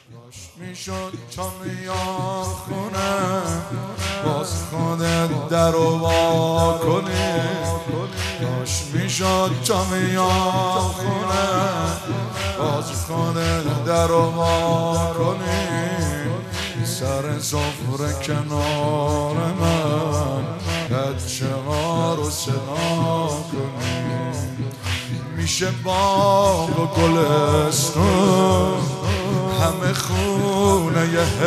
میشد تا میام خونه باز خودت در و وا کنی، داشت میشد تا میام خونه باز خودت در و وا کنی، سر سفره کنار من بچه ها رو صدا کنی. میشه باغ و گلستون همه خونه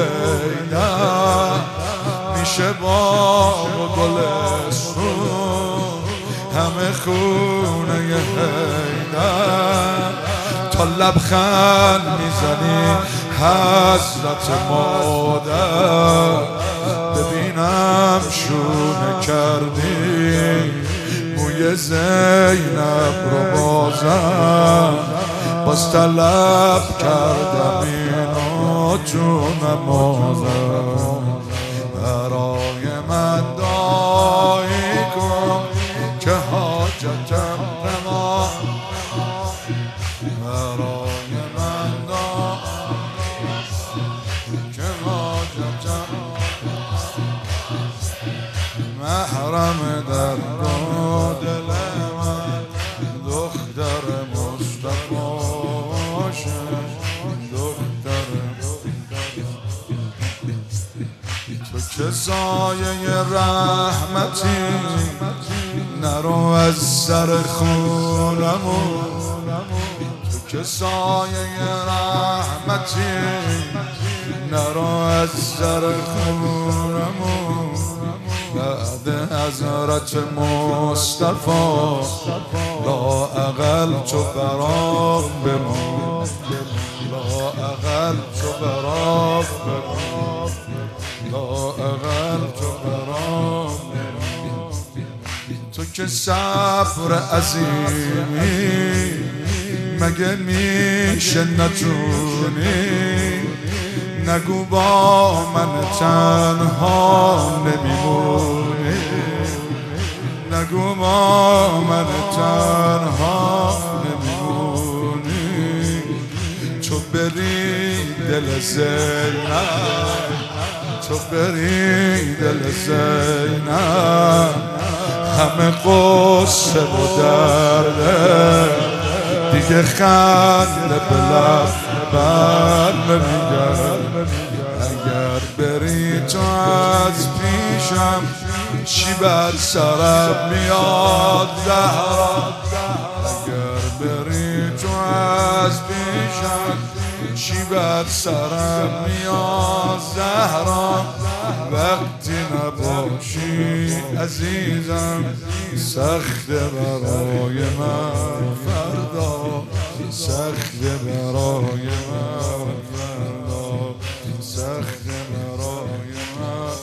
حیدر، میشه باغ و گلستون همه خونه حیدر، تا لبخند میزنی حضرت مادر، ببینم شونه کردی موی زینب رو بازم، باز طلب کردم اینو تو نمازم، برای من دعایی کن که حاجتم روا، برای من دعایی که حاجتم محرم در دل من دختر مصطفی باشه، دختر تو که سایه رحمتی، نرو از سر خونمون، تو که سایه رحمتی، نرو از سر خونمون، بعد حضرت مصطفی لااقل تو برام بمان، لااقل تو برام بمان، لااقل تو برام بمان. تو که صبر عظیمی مگه میشه نتونی، نگو با من تنها نمیمونی، نگو با من تنها نمیمونی، تو بری دل زینب، تو بری دل زینب، همه قصه و درده دیگه خنده به لب بر نمیگرد، اگر بری تو از پیشم چی بر سرم میاد زهرا، اگر بری تو از پیشم چی بر سرم میاد زهرا، وقتی نباشی عزیزم سخت برای من فردا، سخت برای من فردا، سخت برای من.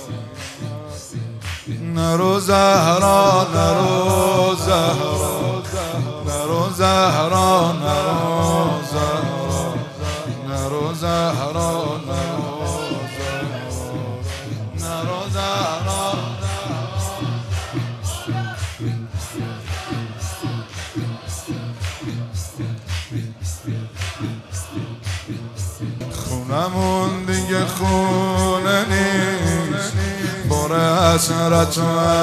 نرو زهرا نرو زهرا نرو زهرا نرو زهرا نرو زهرا نرو زهرا. خونمون دیگه خونه نیست، پر حسرت و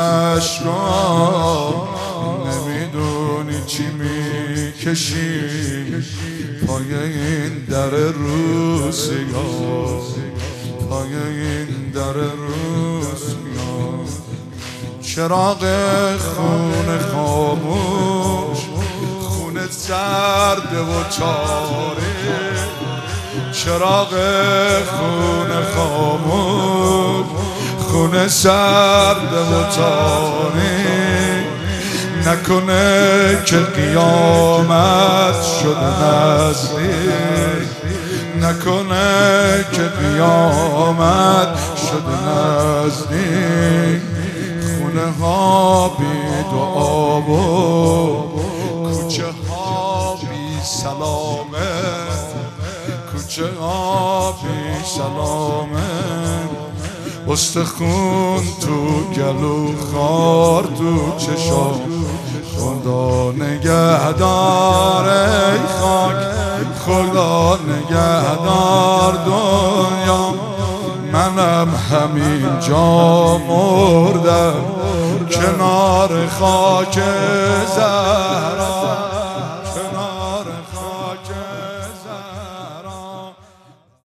عشقا، نمیدونی چی میکشی پای این در روزگار، پای این در روزگار. چراغ خونه خاموش، خونه سرد و تاریک، چراغ خونه خاموش، خونه سرد و تاریک، نکنه که قیامت شده نزدیک، نکنه که قیامت شده نزدیک. خونه ها بی دعا و کوچه ها بی سلامه، کوچه ها بی سلامه. استخون تو گلو خار تو چشام، خدا نگهدار ای خاک، خدا نگهدار. منم همین جا مردم کنار خاک زهرا.